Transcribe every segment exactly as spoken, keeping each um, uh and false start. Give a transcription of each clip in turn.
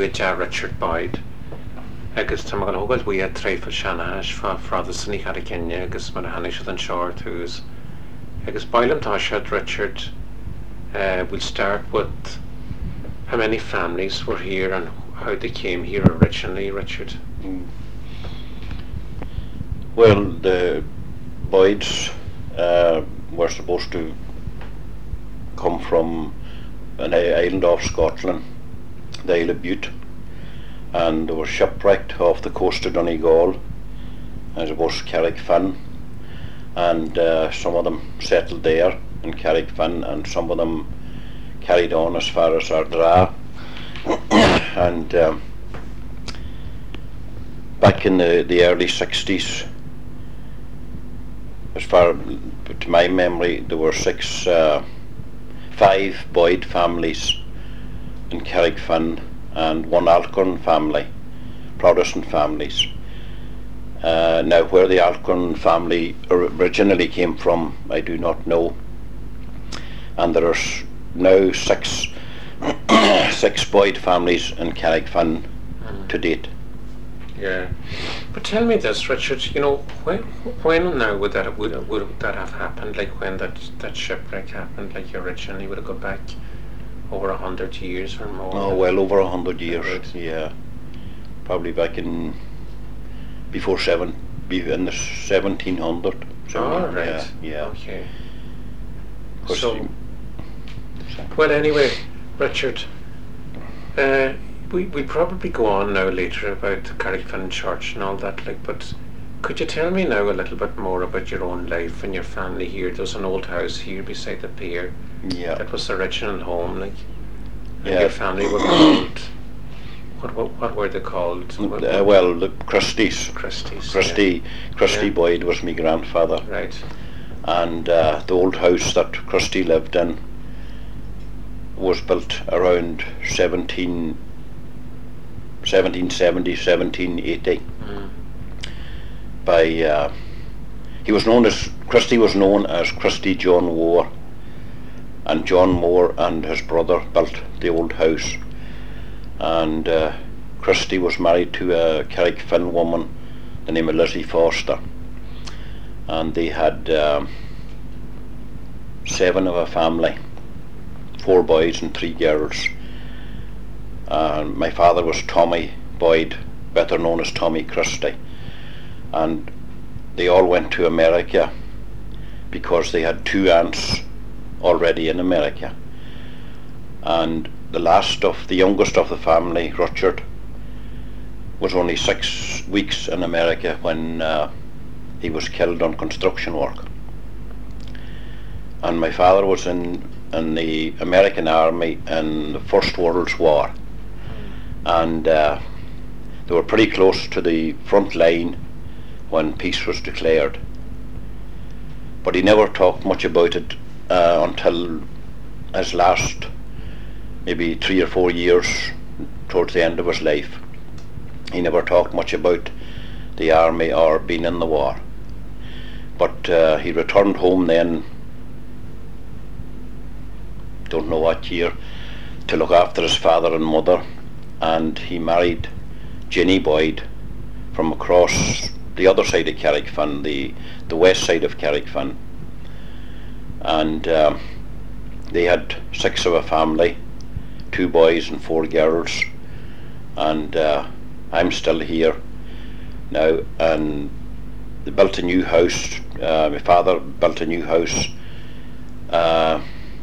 ja Richard Boyd. Agus tá gan hogad we had tréfa Shanahash fa frada sanni had a Kenya agus mar hanish than short who's agus Boylam Tashad Richard. Uh, we'll start with how many families were here and how they came here originally, Richard. Mm. Well, the Boyds uh, were supposed to come from an island off Scotland, the Isle of Bute, and they were shipwrecked off the coast of Donegal, I suppose Carrickfinn, and uh, some of them settled there in Carrickfinn, and some of them carried on as far as Ardra. And um, back in the, the early sixties, as far to my memory, there were six, uh, five Boyd families in Carrickfinn and one Alcorn family, Protestant families. Uh, now, where the Alcorn family originally came from, I do not know. And there are now six six Boyd families in Carrickfinn mm. to date. Yeah, but tell me this, Richard. You know, when when now would that would would that have happened? Like when that that shipwreck happened? Like you originally would have gone back over a hundred years or more. Oh, well over a hundred years. Right. Yeah, probably back in before seven, in the seventeen hundred. Oh, right. Yeah. yeah. Okay. So, well, anyway, Richard. Uh, We we probably go on now later about Carrickfinn Church and all that, like. But could you tell me now a little bit more about your own life and your family here? There's an old house here beside the pier. Yeah. That was the original home, like. And yeah. Your family were called. What what what were they called? Uh, well, the Christies. Christies. Christy yeah. Christy yeah. Boyd was my grandfather. Right. And uh, the old house that Christy lived in was built around seventeen. seventeen seventy, seventeen eighty mm. by uh, he was known as Christy was known as Christy John Moore, and John Moore and his brother built the old house, and uh, Christy was married to a Carrickfinn woman the name of Lizzie Foster, and they had um, seven of a family, four boys and three girls. Uh, my father was Tommy Boyd, better known as Tommy Christie, and they all went to America because they had two aunts already in America. And the last of, the youngest of the family, Richard, was only six weeks in America when uh, he was killed on construction work. And my father was in, in the American Army in the First World War. And uh, they were pretty close to the front line when peace was declared. But he never talked much about it uh, until his last maybe three or four years towards the end of his life. He never talked much about the army or being in the war. But uh, he returned home then, don't know what year, to look after his father and mother. And he married Jenny Boyd from across the other side of Carrickfinn, the, the west side of Carrickfinn. And um, they had six of a family, two boys and four girls. And uh, I'm still here now. And they built a new house. Uh, my father built a new house uh,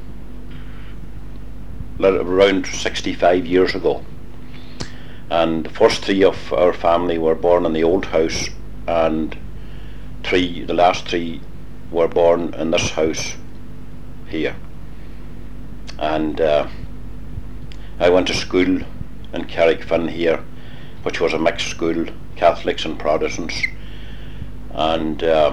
around sixty-five years ago. And the first three of our family were born in the old house, and three, the last three were born in this house here. And uh, I went to school in Carrickfinn here, which was a mixed school, Catholics and Protestants. And uh,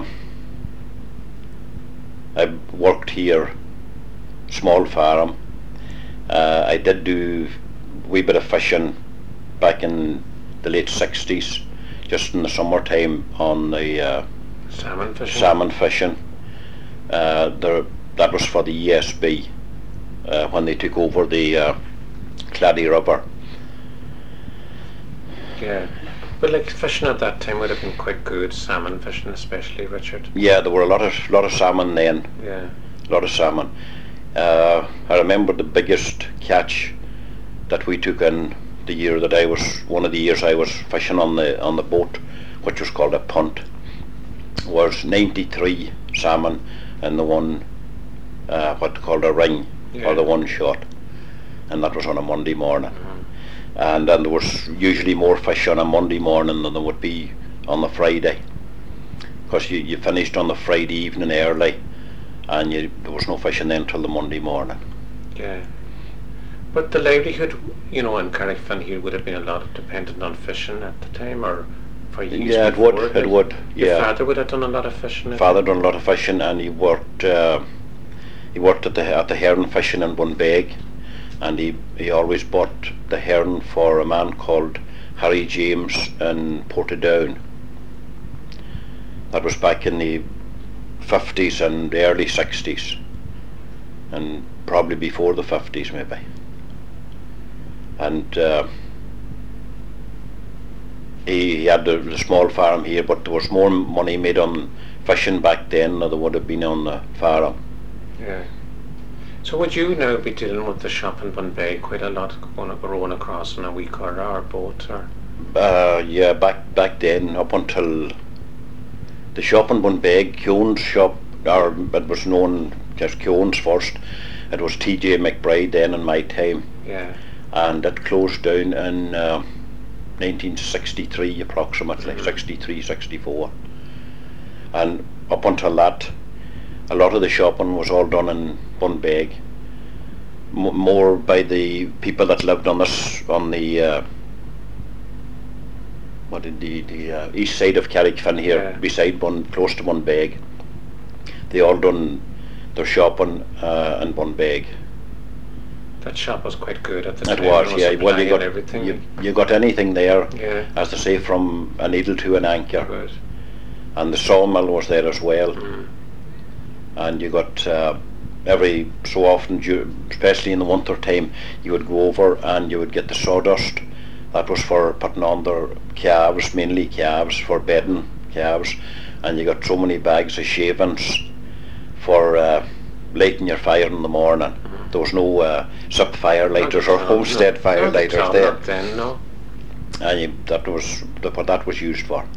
I worked here, small farm. Uh, I did do a wee bit of fishing back in the late sixties, just in the summertime on the uh, salmon fishing. Salmon fishing. Uh, there, that was for the E S B uh, when they took over the uh, Clady River. Yeah. But like fishing at that time would have been quite good, salmon fishing especially, Richard. Yeah, there were a lot of lot of salmon then. Yeah. A lot of salmon. Uh, I remember the biggest catch that we took in the year that I was one of the years I was fishing on the on the boat, which was called a punt, was ninety-three salmon in the one uh, what called a ring, Yeah. or the one shot, and that was on a Monday morning. Mhm. And then there was usually more fish on a Monday morning than there would be on the Friday, because you, you finished on the Friday evening early, and you, there was no fishing then till the Monday morning. Yeah. But the livelihood, you know, in Carrickfinn here would have been a lot dependent on fishing at the time, or for years Yeah, it would, before, it like, would, Your yeah. father would have done a lot of fishing. I Father think. done a lot of fishing, and he worked uh, he worked at the at the herring fishing in Bunbeg, and he, he always bought the herring for a man called Harry James in Portadown. That was back in the fifties and early sixties, and probably before the fifties maybe. And uh, he, he had the, the small farm here, but there was more money made on fishing back then than there would have been on the farm. Yeah. So would you now be dealing with the shop in Bunbeg quite a lot, going rowing across on a week or or boat, or? Uh, yeah, back back then, up until the shop in Bunbeg, Keown's shop, or it was known just Keown's first. It was T J McBride then in my time, Yeah. and it closed down in uh, nineteen sixty-three approximately, Mhm. sixty-three, sixty-four. And up until that, a lot of the shopping was all done in Bunbeg, M- more by the people that lived on this, on the uh, what did the, the uh, east side of Carrickfinn here, Yeah. beside Bun, close to Bunbeg. They all done their shopping uh, in Bunbeg. That shop was quite good at the It time. was, and yeah. Well, supply you got and everything. you, you got anything there, Yeah. as they say, from a needle to an anchor. Good. And the sawmill was there as well. Mm. And you got uh, every so often, du- especially in the winter time, you would go over and you would get the sawdust. That was for putting on their calves, mainly calves, for bedding calves. And you got so many bags of shavings for uh, lighting your fire in the morning. Mhm. There was no uh, SIP firelighters or No, homestead no, firelighters no, there. Not then, no. And you, that was the, what that was used for.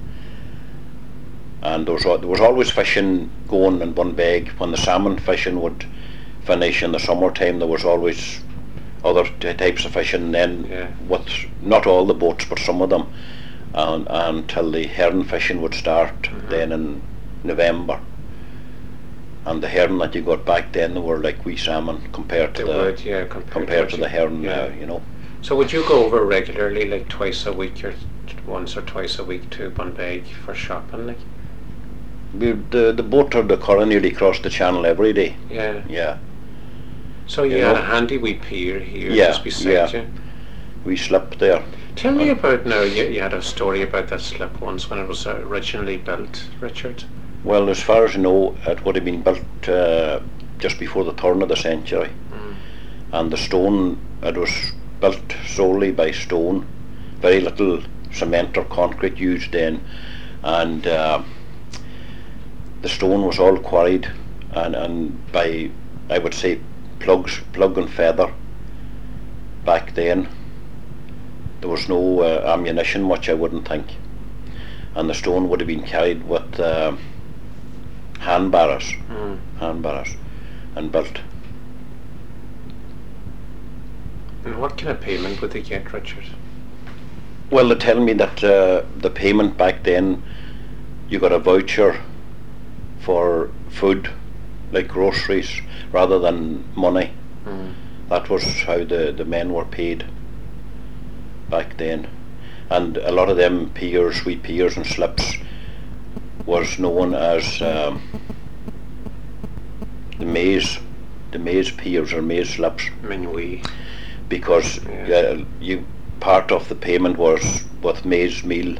And there was, al- there was always fishing going in Bunbeg. When the salmon fishing would finish in the summertime, there was always other t- types of fishing then, Yeah. with not all the boats but some of them, and, until the herring fishing would start Mhm. then in November. And the herring that you got back then, they were like wee salmon compared to They the would, yeah, compared, compared what to you- the herring yeah. now, you know. So would you go over regularly, like twice a week, or t- once or twice a week to Bunbeg for shopping, like? We, the the boat or the car nearly crossed the channel every day. Yeah. Yeah, So you, You had know? a handy wee pier here Yeah, just beside yeah. you. we slept there. Tell me Uh, about now. You, you had a story about that slip once when it was uh, originally built, Richard. Well, as far as I know, it would have been built uh, just before the turn of the century, Mm. and the stone, it was built solely by stone, very little cement or concrete used then, and uh, the stone was all quarried and, and by, I would say, plugs, plug and feather back then. There was no uh, ammunition much, I wouldn't think, and the stone would have been carried with uh, hand barrows, Mm. hand barrows, and built. And what kind of payment would they get, Richard? Well, they tell me that uh, the payment back then, you got a voucher for food, like groceries, rather than money. Mm. That was how the, the men were paid back then. And a lot of them piers, wee piers and slips, was known as um, the maize, the maize piers or maize slips, Minuit. because Yeah. uh, you part of the payment was with maize meal,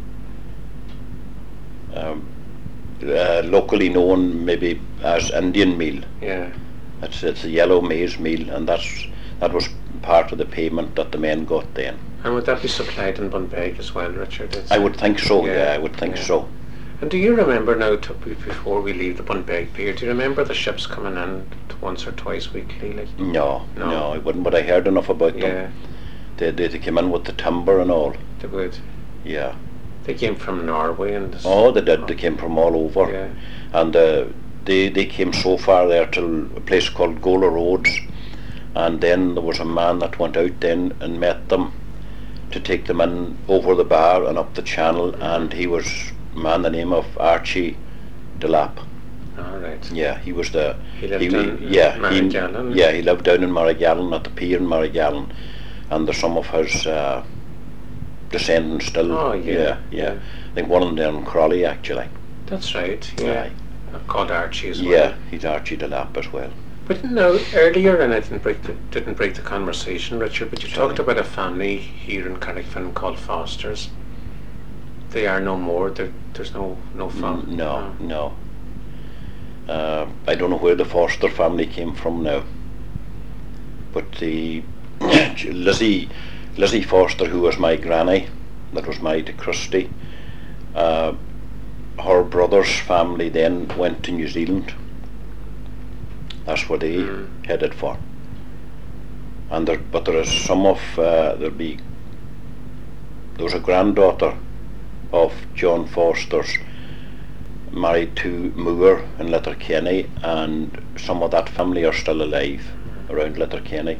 um, uh, locally known maybe as Indian meal. Yeah. It's it's a yellow maize meal, and that's that was part of the payment that the men got then. And would that be supplied in Bunbeg as well, Richard? It's I would think so, yeah, yeah, I would think yeah. so. And do you remember now, to, before we leave the Bunbeg pier, do you remember the ships coming in once or twice weekly? Like? No, No. no, I wouldn't, but I heard enough about Yeah, them. They, they, they came in with the timber and all. they would. Yeah. They came from Norway and... Oh, they did. They came from all over. Yeah. And uh, they, they came so far there till a place called Gola Roads. And then there was a man that went out then and met them to take them in over the bar and up the channel, mm-hmm. and he was a man the name of Archie Delap. All right. Yeah, he was the... He lived he, in yeah, Marrigallen? He, yeah, he lived down in Marrigallen, at the pier in Marrigallen. And there's some of his uh, descendants still. Oh, yeah, yeah. Yeah, yeah. I think one of them there in Crawley, actually. That's right, yeah. Aye. Called Archie as well. Yeah, he's Archie Delap as well. But no, earlier, and I didn't break the, didn't break the conversation, Richard, but you Sorry. talked about a family here in Carrickfinn called Fosters. They are no more. There, there's no no family. No, no. no. Uh, I don't know where the Foster family came from now. But the Lizzie, Lizzie Foster, who was my granny, that was married to Christy, uh, her brother's family then went to New Zealand. That's where they mm. headed for. And there, but there is some of uh, there'll be. There was a granddaughter of John Foster's married to Moore in Letterkenny, and some of that family are still alive around Letterkenny.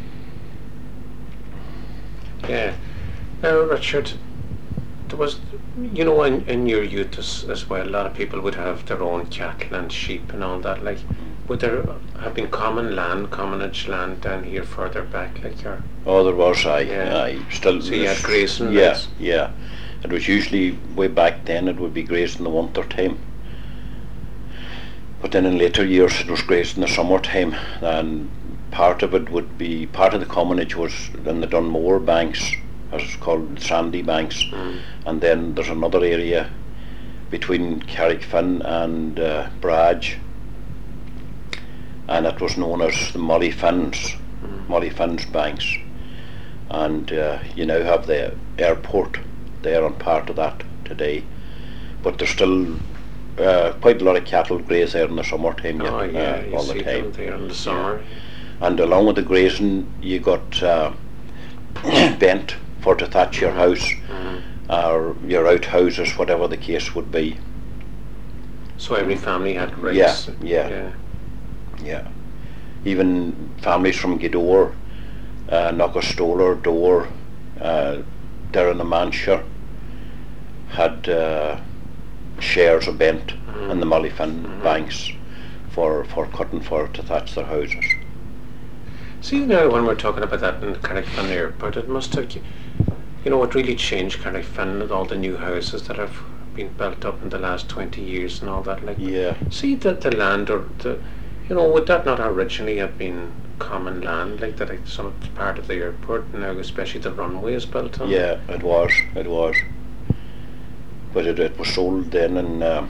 Yeah. Now, Richard, there was, you know, in, in your youth as, as well, a lot of people would have their own cattle and sheep and all that. Like, would there have been common land, commonage land down here further back, like your? Oh, there was, aye, yeah. aye. Still. So you had grazing. Yeah, rights. yeah. It was usually way back then. It would be grazed in the winter time. But then in later years, it was grazed in the summer time, and part of it would be part of the commonage was in the Dunmore banks, as it's called, sandy banks, mm. and then there's another area between Carrickfinn and uh, Bradge, and it was known as the Murray Finns, mm. Murray Finns banks, and uh, you now have the airport there on part of that today, but there's still uh, quite a lot of cattle graze there in the summertime. Oh yet, yeah, uh, you all see the time. them there in the summer. Yeah. And along with the grazing, you got uh, bent for to thatch your house, mm. or your outhouses, whatever the case would be. So every family had rights. Yeah, yeah, yeah. yeah. Even families from Gidor, uh, Knockastoller, Dore, uh, Derrinamanshire had uh, shares of bent mm. in the Mullyfin mm-hmm. banks for, for cutting for to thatch their houses. See now, when we're talking about that in Carrickfinn Airport, it must have, you know, it really changed Carrickfinn with all the new houses that have been built up in the last twenty years and all that. Like, yeah. See that the land, or the, you know, would that not originally have been common land, like that? Like some part of the airport now, especially the runway is built on. Yeah, it was. It was. But it, it was sold then in um,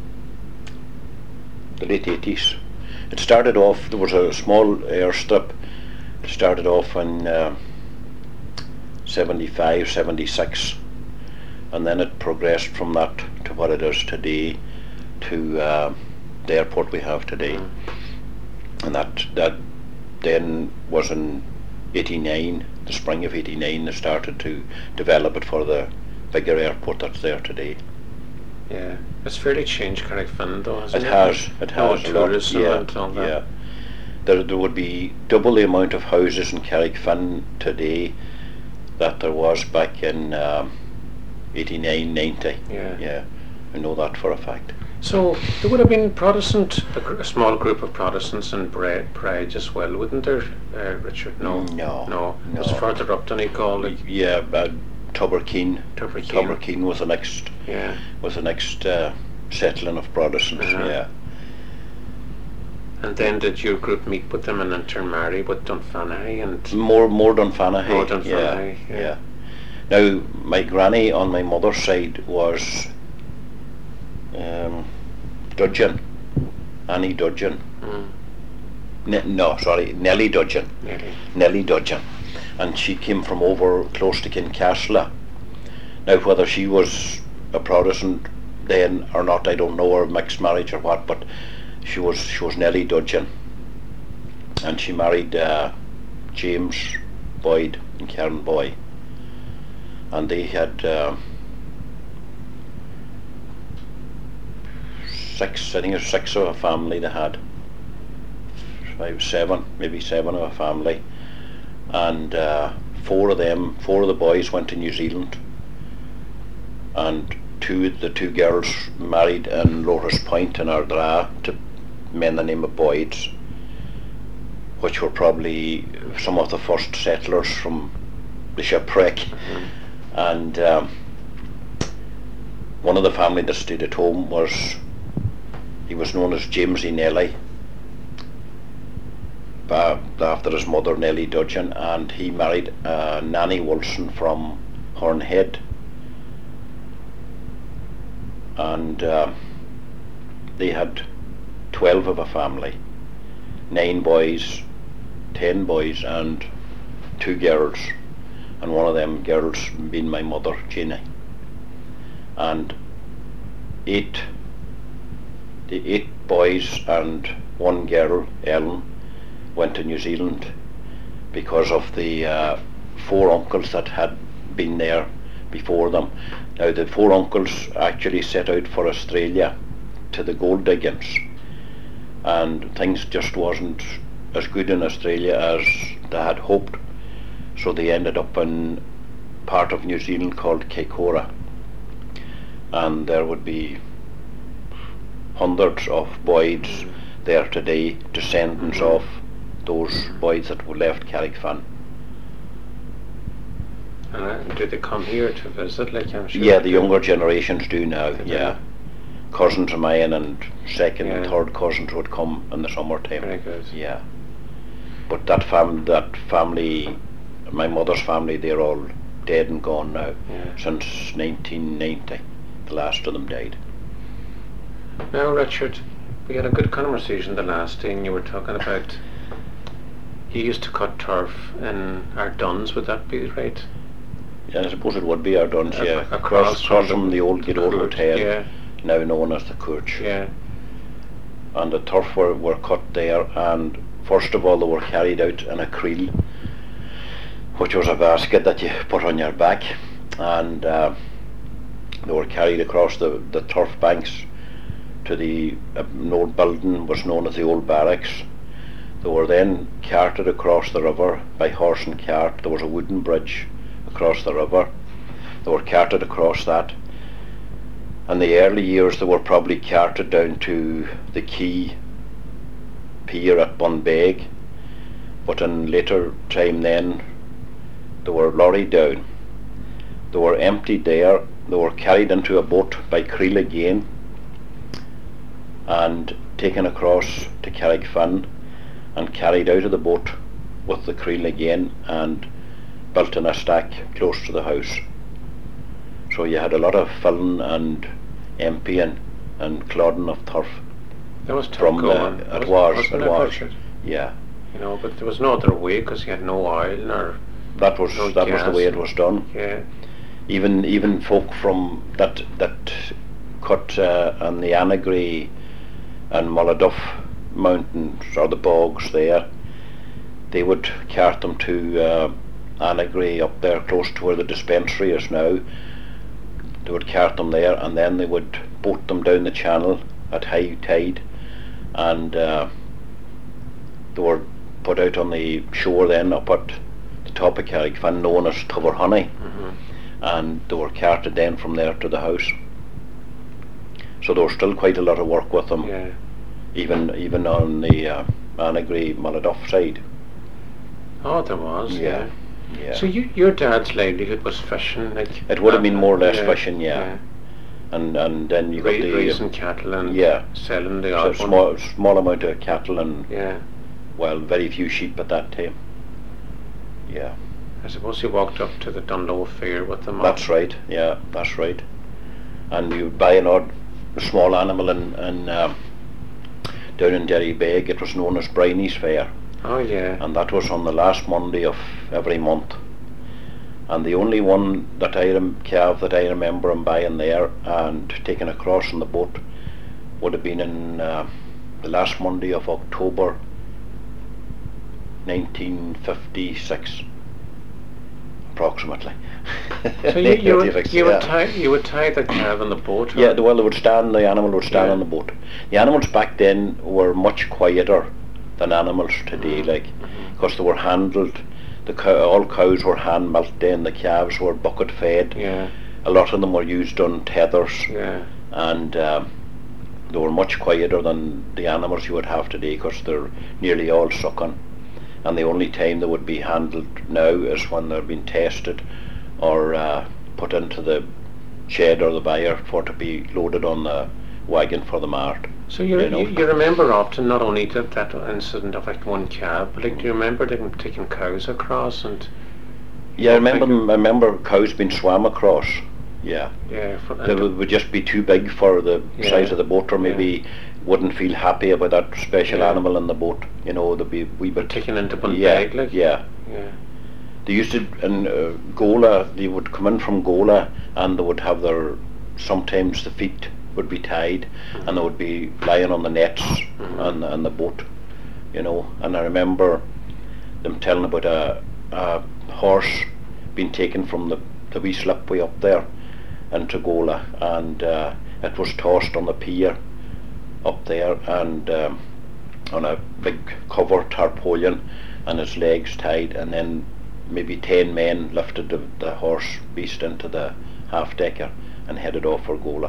the late eighties. It started off. There was a small airstrip. It started off in uh, seventy-five, seventy-six, and then it progressed from that to what it is today, to uh, the airport we have today. Mm. And that that then was in eighty-nine, the spring of eighty-nine, they started to develop it for the bigger airport that's there today. Yeah, it's fairly changed Carrickfinn though, hasn't It it? has, it has. No a lot, tourism yeah, and all that. yeah. There, there would be double the amount of houses in Carrickfinn today that there was back in um, eighty-nine, ninety. Yeah. Yeah, I know that for a fact. So there would have been Protestant, a, gr- a small group of Protestants in Bra- Pride as well, wouldn't there, uh, Richard? No. No. No. no. It was further up Donegal. Like Yeah, uh, Tubberkeen. Tubberkeen. Tubberkeen was the next. Yeah. Was the next uh, settling of Protestants. Uh-huh. Yeah. And then did your group meet with them and in turn marry with Dunfanaghy and More, more Dunfanaghy. More Dunfanaghy, yeah, yeah. yeah. Now, my granny on my mother's side was um, Dudgeon, Annie Dudgeon. Mm. Ne- no, sorry, Nellie Dudgeon. Nellie. Nellie Dudgeon. and she came from over close to Kincastle. Now whether she was a Protestant then or not, I don't know, or mixed marriage or what, but she was she was Nellie Dudgeon, and she married uh, James Boyd and Karen Boy, and they had uh, six, I think it was six of a family they had, five, seven, maybe seven of a family, and uh, four of them, four of the boys went to New Zealand, and two the two girls married in Lotus Point in Ardra to men the name of Boyds, which were probably some of the first settlers from the shipwreck. Mm-hmm. And um, one of the family that stayed at home was, he was known as James E. Nelly, uh, after his mother Nellie Dudgeon, and he married uh, Nanny Wilson from Hornhead, and uh, they had twelve of a family, nine boys, ten boys and two girls, and one of them girls being my mother, Jeannie. And eight, the eight boys and one girl, Ellen, went to New Zealand because of the uh, four uncles that had been there before them. Now the four uncles actually set out for Australia to the gold diggings, and things just wasn't as good in Australia as they had hoped, so they ended up in part of New Zealand called Kaikoura, and there would be hundreds of Boyds there today, descendants of those Boyds that were left Carrickfinn. And do they come here to visit, like I'm sure? Yeah, the younger generations do now, yeah. Cousins of mine and second yeah. and third cousins would come in the summertime. Very good. Yeah. But that fam that family, my mother's family, they're all dead and gone now. Yeah. Since nineteen ninety. The last of them died. Now, Richard, we had a good conversation the last day, and you were talking about you used to cut turf in our Duns, would that be right? Yeah, I suppose it would be our Duns, yeah. Across, across from, from the, the old Good Old Hotel, yeah. now known as the Coach. Yeah. And the turf were, were cut there, and first of all they were carried out in a creel, which was a basket that you put on your back, and uh, they were carried across the, the turf banks to the uh, an old building was known as the Old Barracks. They were then carted across the river by horse and cart. There was a wooden bridge across the river. They were carted across that. In the early years they were probably carted down to the quay pier at Bunbeg, but in later time then they were lorried down. They were emptied there, they were carried into a boat by creel again and taken across to Carrickfinn and carried out of the boat with the creel again and built in a stack close to the house. So you had a lot of filling and emptying and clodding of turf. There was turf from going. The, it was, wasn't it was. Richard? Yeah. You know, but there was no other way because you had no oil nor that was no that gas. was the way it was done. Yeah. Even even folk from that that cut uh, on the Annagry and Mulladuff mountains or the bogs there, they would cart them to uh, Annagry up there close to where the dispensary is now. They would cart them there and then they would boat them down the channel at high tide, and uh, they were put out on the shore then up at the top of Carrickfinn, known as Toverhoney, mm-hmm. and they were carted then from there to the house. So there was still quite a lot of work with them, yeah. even even on the uh, Annagry Mulladuff side. Oh, there was, yeah. yeah. yeah. So you, your dad's livelihood was fishing, like it would have been more or less yeah, fishing, yeah. yeah. And and then you Ra- got the raising cattle and yeah, selling the so odd small one. small amount of cattle and yeah. well, very few sheep at that time. Yeah. I suppose you walked up to the Dunlow Fair with them. That's right. Yeah, that's right. And you would buy an odd small animal in, in um, down in Derrybeg. It was known as Briney's Fair, Oh yeah. And that was on the last Monday of every month. And the only one that I rem- calf that I remember him buying there and taking across on the boat would have been in uh, the last Monday of October nineteen fifty-six, approximately. So you, you, would, you, yeah. would tie, you would tie the calf on the boat? Or? Yeah, well, they would stand, the animal would stand Yeah. on the boat. The animals back then were much quieter than animals today, Mm-hmm. like, because they were handled. The cow, all cows were hand milked in, the calves were bucket fed. Yeah. A lot of them were used on tethers, Yeah. and um, they were much quieter than the animals you would have today, because they're nearly all sucking. And the only time they would be handled now is when they're being tested or uh, put into the shed or the byre for to be loaded on the wagon for the mart. So you, You know. you, you remember often not only that, that incident of like one calf, but like do you remember them taking cows across and Yeah, I remember. Thank you. I remember cows being swam across. Yeah, yeah, for, they would, would just be too big for the Yeah. size of the boat, or maybe wouldn't feel happy about that special Yeah. animal in the boat. You know, they'd be a wee bit taken into one yeah, bag, like yeah. yeah. They used to in uh, Gola. They would come in from Gola, and they would have their. Sometimes the feet would be tied, Mm-hmm. and they would be lying on the nets Mhm. on on the boat. You know, and I remember them telling about a, a horse being taken from the the wee slipway up there into Gola, and uh, it was tossed on the pier up there, and um, on a big cover tarpaulin, and his legs tied, and then maybe ten men lifted the, the horse beast into the half decker and headed off for Gola.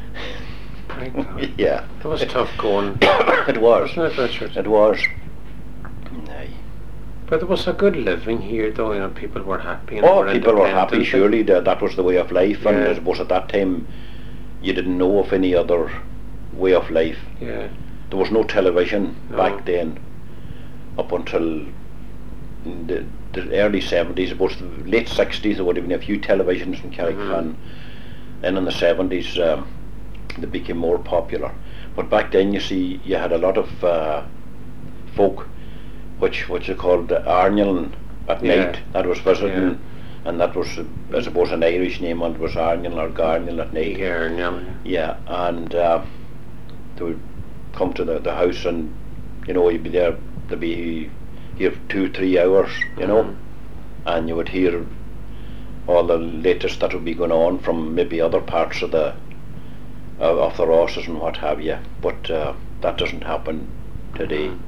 My God. Yeah, That was tough going, it was. wasn't it, Richard? It was. Aye. But there was a good living here, though. You know, people were happy. And Oh, were people were happy. independent. Surely that, that was the way of life, and Yeah. I suppose at that time you didn't know of any other way of life. Yeah. There was no television No. back then, up until the, the early seventies. I suppose the late sixties there would have been a few televisions in Carrickfinn. Mhm. Then in the seventies um, they became more popular. But back then, you see, you had a lot of uh, folk, which which are called Arnulin at Yeah. night. That was visiting, Yeah. and that was, uh, I suppose, an Irish name, and it was Arnulin or Garnulin at night. Yeah, yeah. Yeah, and uh, they would come to the, the house, and you know, you'd be there, they'd be here two, three hours, you know, Mhm. and you would hear all the latest that would be going on from maybe other parts of the uh, of the Rosses and what have you. But uh, that doesn't happen today. Mhm.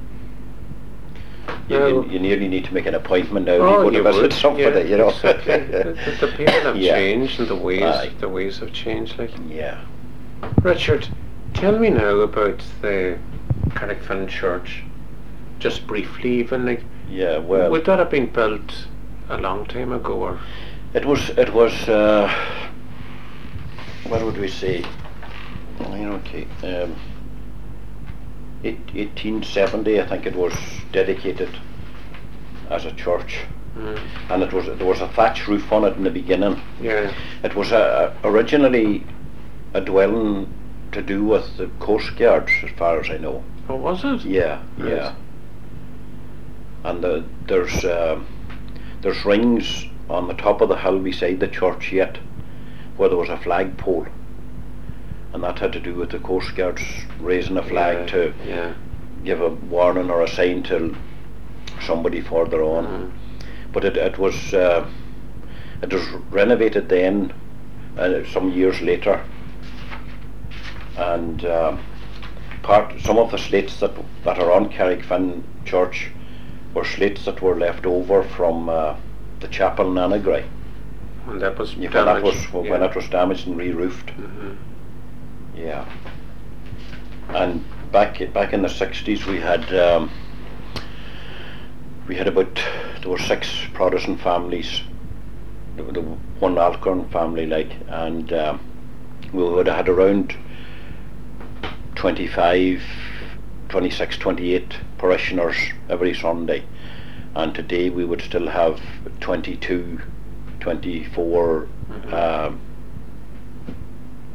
You, No. you, you nearly need to make an appointment now. Oh, you go to you visit would. somebody, Yeah, you know. exactly. the, the, the people have Yeah. changed, and the ways Aye. the ways have changed. Like Yeah. Richard, tell me now about the Carrickfinn Church, just briefly, even like. Yeah. Well, Would that have been built a long time ago, or? it was. It was. Uh, what would we say? You know, okay. Um, eight- eighteen seventy, I think it was dedicated as a church, Mm. and it was there was a thatch roof on it in the beginning. Yeah. It was a, a, originally a dwelling to do with the coast guards, as far as I know. Oh, was it? Yeah, Right. yeah. And the, there's um, there's rings on the top of the hill beside the church yet, where there was a flagpole, and that had to do with the coast guards raising a flag Yeah, to Yeah. give a warning or a sign to somebody further on. Mhm. But it it was uh, it was renovated then, uh, some years later, and um, part some of the slates that that are on Carrickfinn Church were slates that were left over from uh, the chapel in Annagry. And that was Yeah, when that damaged. was yeah. when it was damaged and re-roofed. Mhm. Yeah. And back back in the sixties, we had um, we had about there were six Protestant families, the, the one Alcorn family, like, and um, we would have had around twenty-five, twenty-six, twenty-eight parishioners every Sunday, and today we would still have twenty-two, twenty-four Mhm. um,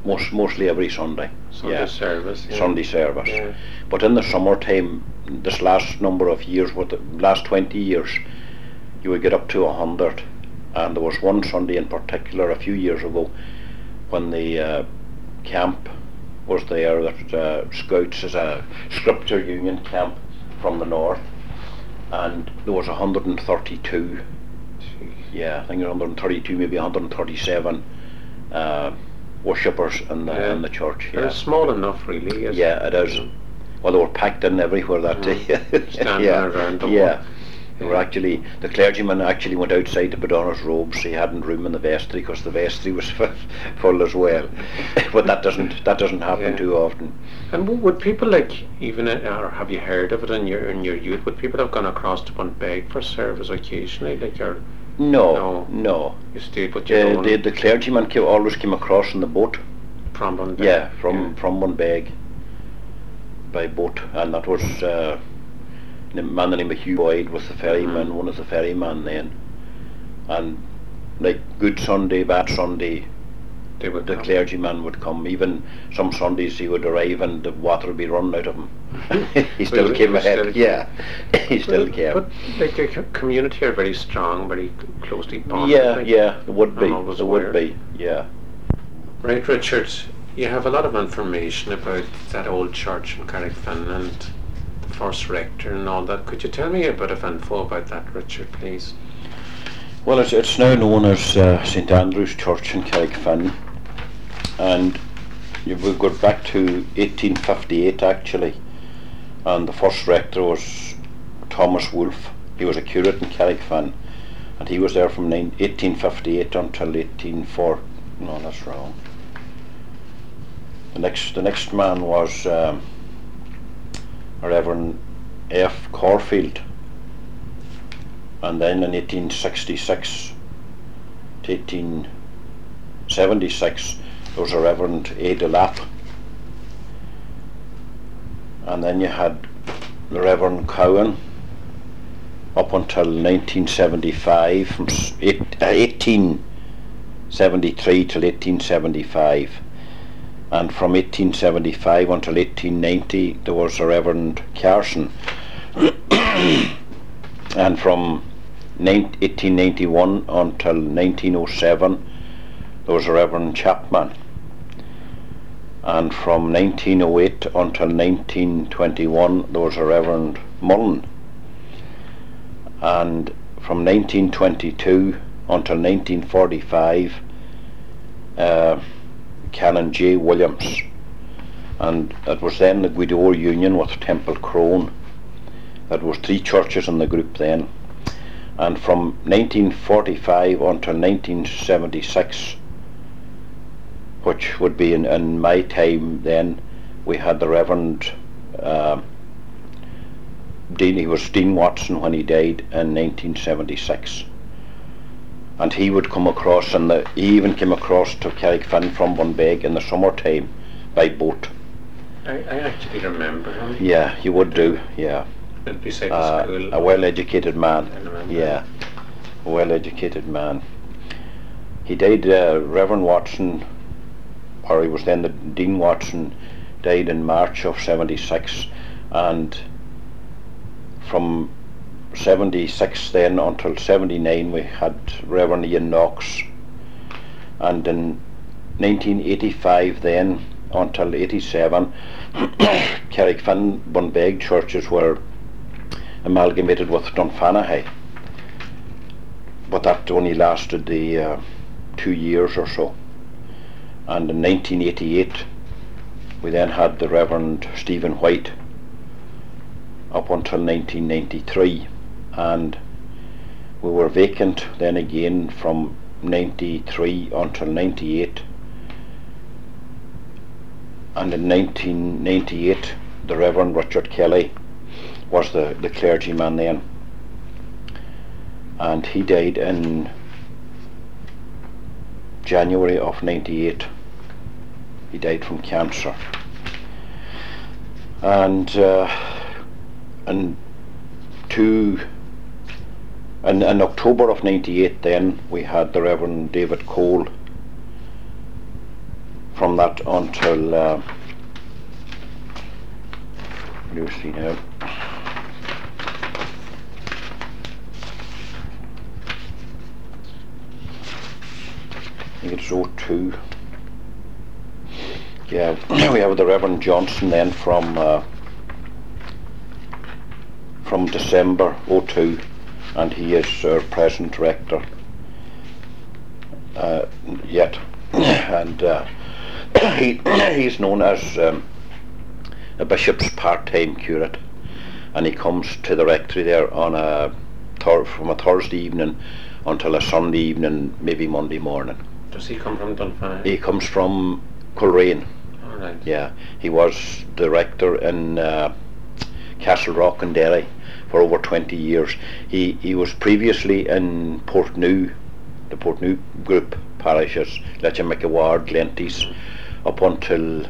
most mostly every Sunday. Sunday yeah. service. Yeah. Sunday service. Yeah. But in the summertime, this last number of years, what the last twenty years, you would get up to a hundred. And there was one Sunday in particular a few years ago when the uh, camp was there, that uh, Scouts is a Scripture Union camp from the north, and there was one hundred thirty-two. Jeez. Yeah, I think one hundred thirty-two, maybe one hundred thirty-seven uh, worshippers in the Yeah. in the church. Yeah, It's small enough, really. Isn't yeah, it is. Well, they were packed in everywhere that Mm. day. Standing yeah, around the yeah. wall. They were actually, the clergyman actually went outside to put on his robes. He hadn't room in the vestry because the vestry was full as well. But that doesn't that doesn't happen Yeah. too often. And w- would people like, even, in, or have you heard of it in your in your youth? Would people have gone across to Bunbeg for service occasionally, like, or No, No. no. you stayed with your Uh, own the the clergyman came, always came across in the boat. from Bunbeg? Yeah, from Yeah. from Bunbeg by boat, and that was uh, the man the name of Hugh Boyd was the ferryman, Mhm. one of the ferryman then, and like Good Sunday, Bad Sunday, They would the come. clergyman would come. Even some Sundays he would arrive and the water would be running out of him. he still Well, came he ahead. still- yeah, he still But- came. But like your co- community are very strong, very closely bonded. yeah, like. yeah, there would be. I'm always There would aware. be. Yeah. Right, Richard, you have a lot of information about that old church in Carrickfinn and the first rector and all that. Could you tell me a bit of info about that, Richard, please? Well, it's, it's now known as uh, St Andrew's Church in Carrickfinn, and you will go back to eighteen fifty-eight actually, and the first rector was Thomas Wolfe. He was a curate in Carrickfinn, and he was there from nine, eighteen fifty-eight until eighteen four. No, that's wrong. The next, the next man was um, Reverend F. Corfield, and then in eighteen sixty-six to eighteen seventy-six there was a Reverend A. de Lapp, and then you had the Reverend Cowan up until nineteen seventy-five, from s- eight, uh, eighteen seventy-three till eighteen seventy-five, and from eighteen seventy-five until eighteen ninety there was a Reverend Carson, and from eighteen ninety-one until nineteen oh seven there was a Reverend Chapman, and from nineteen oh eight until nineteen twenty-one there was a Reverend Mullen, and from nineteen twenty-two until nineteen forty-five uh, Canon J. Williams, and it was then the Gweedore Union with Temple Crone. That was three churches in the group then, and from nineteen forty-five until nineteen seventy-six, which would be in, in my time then, we had the Reverend uh, Dean, he was Dean Watson when he died in nineteen seventy-six, and he would come across, and the, he even came across to Carrickfinn from Bunbeg in the summertime by boat. I, I actually remember him. Yeah, he would do, yeah. Beside the Uh, school. a well-educated man. I remember. Yeah, a well-educated man. He died, uh, Reverend Watson, or he was then the Dean Watson, died in March of seventy-six, and from seventy-six then until seventy-nine we had Reverend Ian Knox, and in nineteen eighty-five then until eighty-seven Carrickfinn Bunbeg churches were amalgamated with Dunfanaghy, but that only lasted the uh, two years or so, and in nineteen eighty-eight we then had the Reverend Stephen White up until nineteen ninety-three, and we were vacant then again from ninety-three until ninety-eight, and in nineteen ninety-eight the Reverend Richard Kelly was the, the clergyman then, and he died in January of ninety-eight. He died from cancer, and uh, and two in, in October of ninety-eight then we had the Reverend David Cole from that until, uh, what do you see now? I think it's oh two. Yeah, we have the Reverend Johnson then from uh, from December oh two, and he is our present rector uh, yet, and uh, he he's known as um, a bishop's part-time curate, and he comes to the rectory there on a thir- from a Thursday evening until a Sunday evening, maybe Monday morning. Does he come from Dunfanny? He comes from Coleraine. All right. Yeah, he was the rector in uh, Castle Rock and Derry for over twenty years. He he was previously in Portnew, the Portnew group parishes, Lechimicaward, Glenties, up until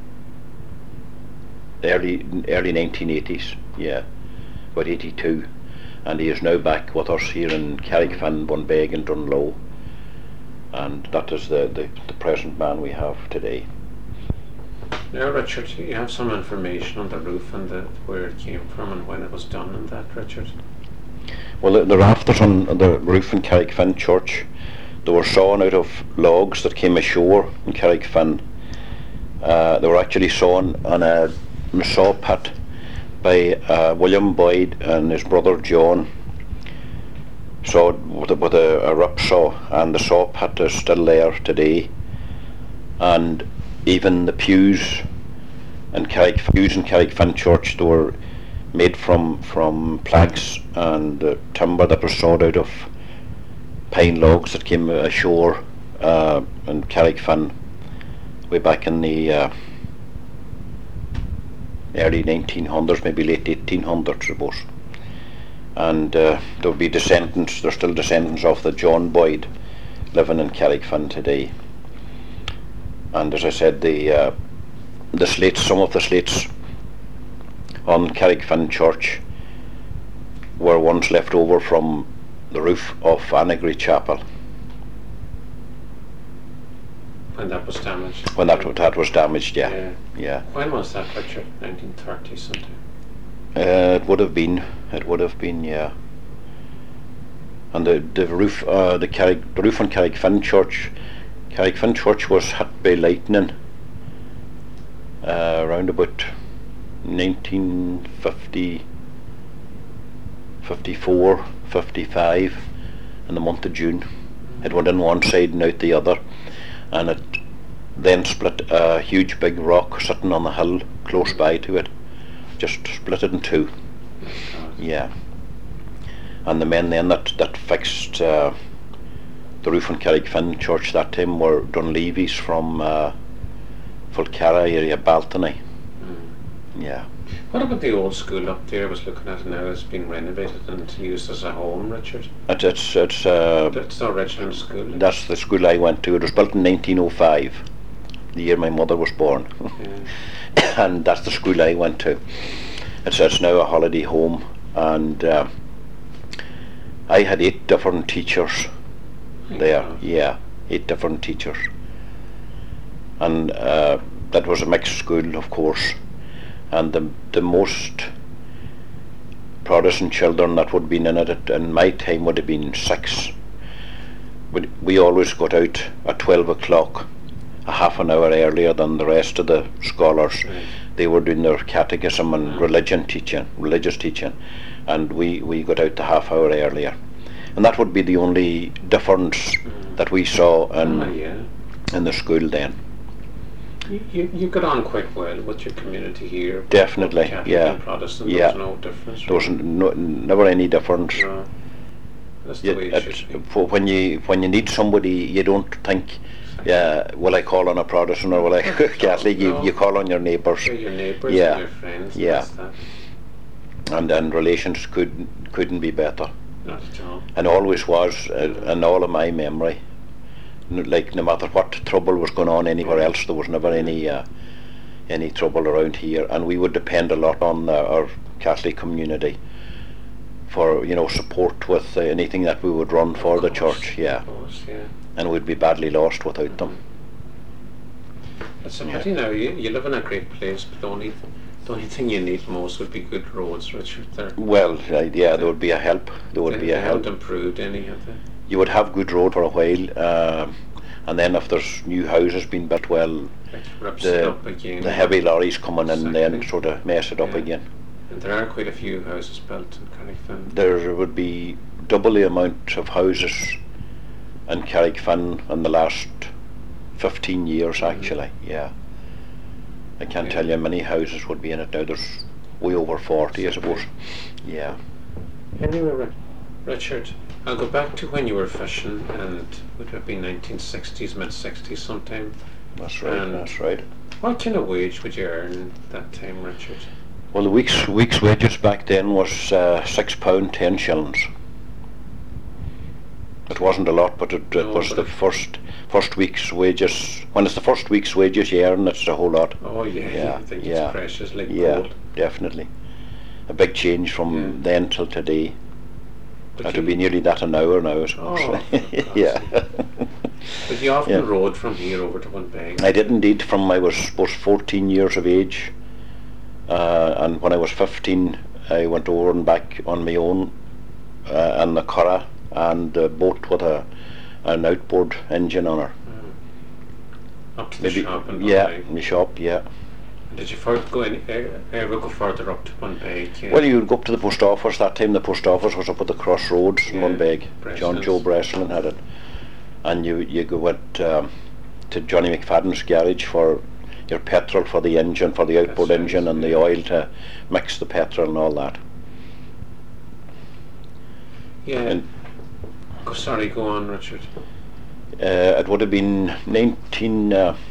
early early nineteen eighties. Yeah, about eighty-two, and he is now back with us here in Carrickfinn, Bunbeg, and Dunlow, and that is the, the the present man we have today. Now, Richard, you have some information on the roof and the, where it came from and when it was done and that, Richard? Well, the, the rafters on the roof in Carrickfinn Church, they were sawn out of logs that came ashore in Carrickfinn. Uh, they were actually sawn on a saw pit by uh, William Boyd and his brother John, sawed with, a, with a, a rip saw, and the saw pit is still there today. And even the pews in Carrick, pews in Carrickfinn Church, they were made from from planks and uh, timber that was sawed out of pine logs that came ashore uh, in Carrickfinn way back in the uh, early nineteen hundreds, maybe late eighteen hundreds, I suppose. And uh, there will be descendants, there's still descendants of the John Boyd living in Carrickfinn today. And as I said, the uh, the slates, some of the slates on Carrickfinn Church were ones left over from the roof of Annegry Chapel. When that was damaged? When that, that was damaged, yeah. yeah. yeah. When was that, Richard? nineteen thirty something? Uh, it would have been, it would have been, yeah. And the, the roof, uh, the, Carrick, the roof on Carrickfinn Church, Carrickfinn Church was hit by lightning uh, around about nineteen fifty, fifty-four, fifty-five in the month of June. It went in one side and out the other, and it then split a huge big rock sitting on the hill close by to it, just split it in two. Yeah. And the men then that, that fixed uh, the roof on Carrickfinn Church that time were Dunleavy's from uh, Fulcara area, Baltony. Mm. Yeah. What about the old school up there? I was looking at it now. It's been renovated and used as a home, Richard. It, it's it's uh, That's the original school. That's the school I went to. It was built in nineteen oh five, the year my mother was born. Yeah. And that's the school I went to. It's, it's now a holiday home, and uh, I had eight different teachers there. God. Yeah, eight different teachers, and uh, that was a mixed school, of course. And the the most Protestant children that would have been in it in my time would have been six. We, we always got out at twelve o'clock, a half an hour earlier than the rest of the scholars. Right. They were doing their catechism and Mm. religion teaching, religious teaching, and we, we got out a half hour earlier. And that would be the only difference Mm. that we saw in, Oh, yeah. in the school then. You, you, you got on quite well with your community here. Definitely, Catholic yeah. and Protestant, Yeah. there was no difference. There was no, never any difference. No. That's the You, way it it, should be. for when you when you need somebody, you don't think, yeah, will I call on a Protestant or will I Catholic? You No. you call on your neighbours, Yeah, your neighbours Yeah. and your friends. Yeah. That's that. and and relations couldn't couldn't be better, Not at all. and always was uh, in all of my memory. N- Like no matter what trouble was going on anywhere else, there was never any uh, any trouble around here, and we would depend a lot on uh, our Catholic community for you know support with uh, anything that we would run for Of the course, church. Yeah, Of course, yeah. and we'd be badly lost without them. It's a Yeah. pity now. You, you live in a great place, but the only the only thing you need most would be good roads, Richard. They're, Well, uh, yeah, there would be a help. There would they, be they a help. haven't improved any, have they? You would have good road for a while, uh, and then if there's new houses being built, well, It rips it the up again. the heavy lorries coming in then Exactly. sort of mess it up Yeah. again. And there are quite a few houses built in Carrickfinn. There would be double the amount of houses in Carrickfinn in the last fifteen years, Mhm. actually. Yeah, I can't Yeah. tell you how many houses would be in it now. There's way over forty, I suppose. Yeah. Anyway, Ri- Richard, I'll go back to when you were fishing, and it would have been nineteen sixties, mid sixties sometime. That's right. And that's right. What kind of wage would you earn that time, Richard? Well, the week's week's wages back then was uh, six pound ten shillings. It wasn't a lot, but it, it No, was but the if- first first week's wages. When it's the first week's wages you earn, it's a whole lot. Oh yeah, Yeah, I think yeah, it's precious like Yeah, gold. definitely. A big change from Yeah. then till today. But It'll you, be nearly that an hour now, I suppose. Oh, for God's yeah. but you often Yeah. rode from here over to Bunbeg. I did indeed from I was was fourteen years of age, uh, and when I was fifteen, I went over and back on my own, uh, in the Curragh, and a boat with a an outboard engine on her. Mm. Up to the Maybe, shop in yeah, Bunbeg. in the shop, yeah. Did you first go any, uh, ever go further up to Bunbeg? Yeah. Well, you would go up to the post office. That time the post office was up at the crossroads in Yeah, Bunbeg. John Breslins. Joe Breslin had it. And you you go out um, to Johnny McFadden's garage for your petrol for the engine, for the outboard That's right, engine, and the yeah. oil to mix the petrol and all that. Yeah. And Go, sorry, go on, Richard. uh, it would have been nineteen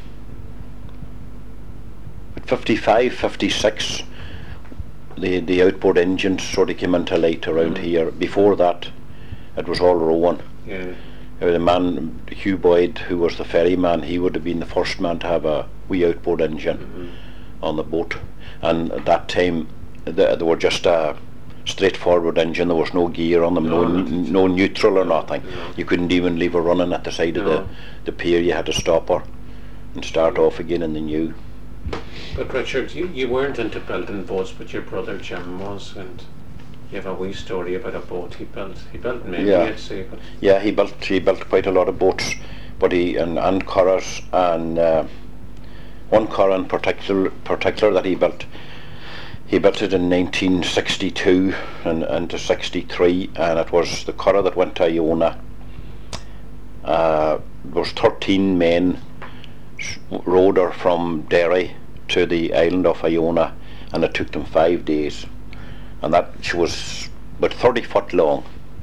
fifty-five, fifty-six. The the outboard engines sort of came into light around Mm. here. Before that, it was all Rowan. Yeah. Uh, the man, Hugh Boyd, who was the ferryman, he would have been the first man to have a wee outboard engine Mhm. on the boat. And at that time, they, they were just a straightforward engine. There was no gear on them, no No, no, nothing. no neutral or nothing. No. You couldn't even leave her running at the side of No. the, the pier. You had to stop her and start off again in the new. But Richard, you, you weren't into building boats, but your brother Jim was, and you have a wee story about a boat he built. He built many, Yeah. I'd say, but Yeah, he built he built quite a lot of boats, but he and and curraghs, and uh, one curragh in particular particular that he built. He built it in nineteen sixty-two and into sixty-three, and it was the curragh that went to Iona. Uh, there was thirteen men s- rowed her from Derry to the island of Iona, and it took them five days. And that she was about thirty foot long,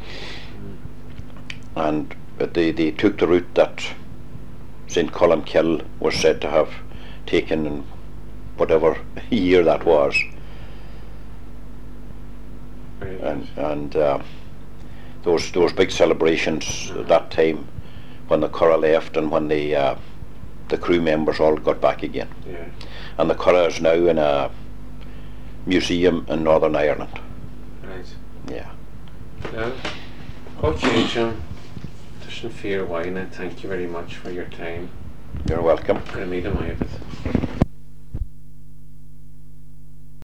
and they they took the route that Saint Columkill was said to have taken in whatever year that was. very and good. and uh, those those big celebrations at that time when the curragh left and when the uh, the crew members all got back again. Yeah. And the curragh is now in a museum in Northern Ireland. Right. Yeah. Now, okay, Jim. There's no fear wine, and thank you very much for your time. You're welcome. I'm going to meet him out of it.